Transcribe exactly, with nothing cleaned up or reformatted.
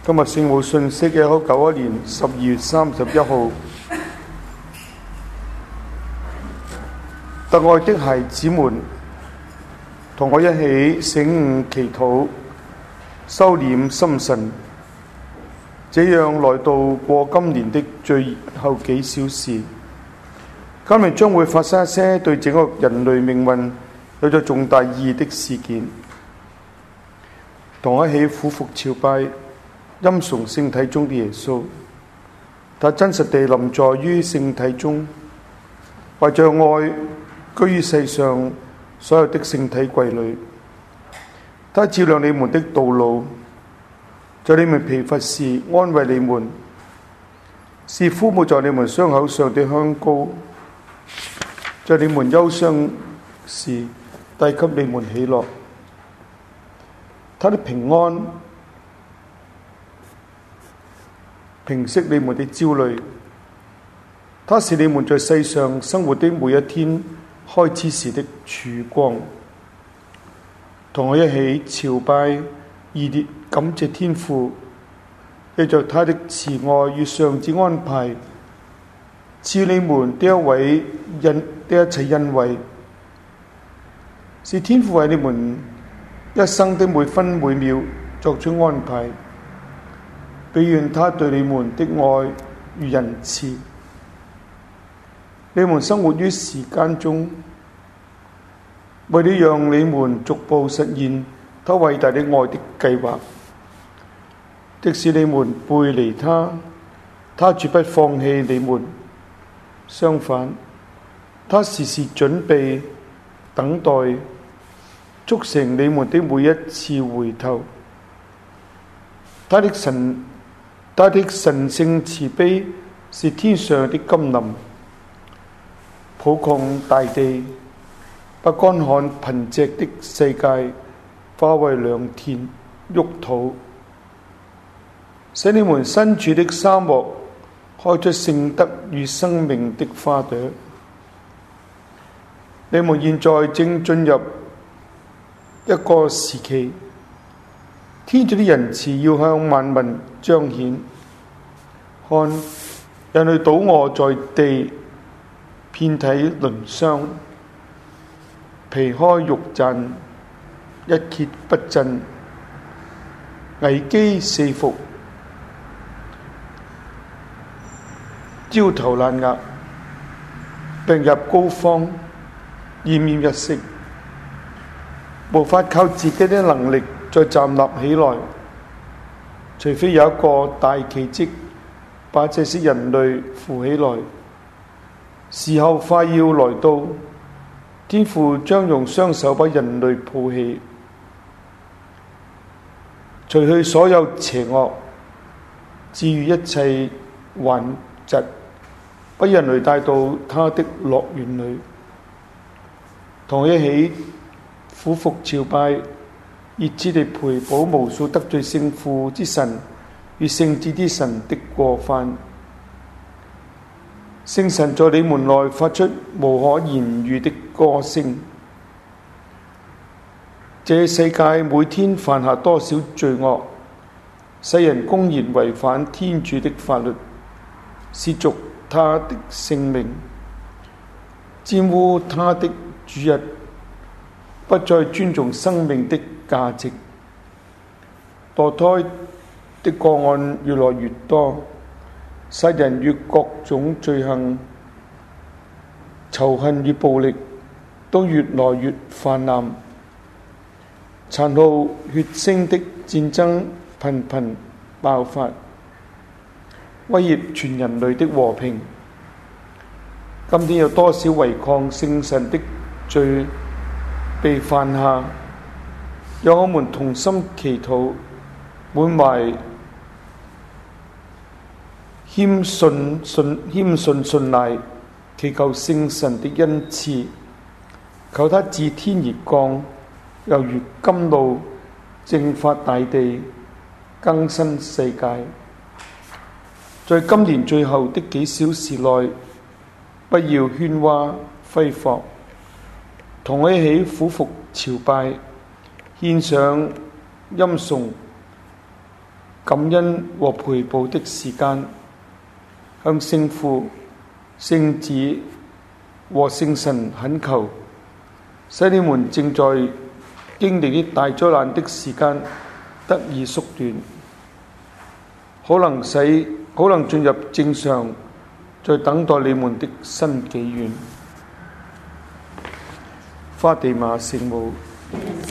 今日聖母信息嘅一九九一年十二月三十一號，特愛的孩子們，同我一起醒悟祈禱，收斂心神，這樣來到過今年的最後幾小時。今日將會發生一些對整個人類命運有咗重大意義的事件，同我一起俯伏朝拜欽崇聖體中的耶穌。他真實地臨在於聖體中，懷着愛居於世上所有的聖體櫃裏。他照亮你們的道路，在你們疲乏時安慰你們，是敷抹在你們傷口上的香膏，在你們憂傷時帶給你們喜樂。他的平安平息你們的焦慮，他是你們在世上生活的每一天開始時的曙光。同我一起朝拜熱烈感謝天父，藉着他的慈愛與上智安排，賜你們的一位恩的一切恩惠，是天父為你們一生的每分每秒作出安排。比願他對你們的愛與仁慈，你們生活於時間中，為了讓你們逐步實現他偉大的愛的計劃。即使你們背離他，他絕不放棄你們，相反，他時時準備等待，促成你們的每一次回頭。他的神他的神聖慈悲是天上的甘霖，普擴大地，把乾旱貧瘠的世界化為良田沃土，使你們身處的沙漠開出聖德與生命的花朵。你們現在正進入一個時期，天主的仁慈要向萬民彰顯。看，人類倒臥在地，遍體鱗傷，皮開肉綻，一蹶不振，危機四伏，焦頭爛額，病入膏肓，奄奄一息，無法靠自己的能力再站立起來，除非有一個大奇蹟把這些人類扶起來。時候快要來到，天父將用雙手把人類抱起，除去所有邪惡，治愈一切患疾，把人類帶到他的樂園裏。同我一起俯伏朝拜，熱切地賠補無數得罪聖父之神與聖子之神的過犯。聖神在你們內發出無可言喻的歌聲。這世界每天犯下多少罪惡，世人公然違反天主的法律，褻瀆他的聖名，玷污他的主日，不再尊重生命的價值。墮胎的個案越來越多，殺人與各種罪行、仇恨與暴力都越來越泛濫，殘酷血腥的戰爭頻頻爆發，威脅全人類的和平。今天有多少違抗聖神的罪被犯下？讓我們同心祈禱，滿懷謙遜信謙遜信賴，祈求聖神的恩賜，求他自天而降，猶如甘露淨化大地，更新世界。在今年最後的幾小時內，不要喧嘩揮霍，同我一起俯伏朝拜，獻上欽崇感恩和陪伴的時間，向聖父、聖子和聖神懇求，使你們正在經歷的大災難的時間得以縮短，可能使可能進入正常，在等待你們的新紀元。花地瑪聖母。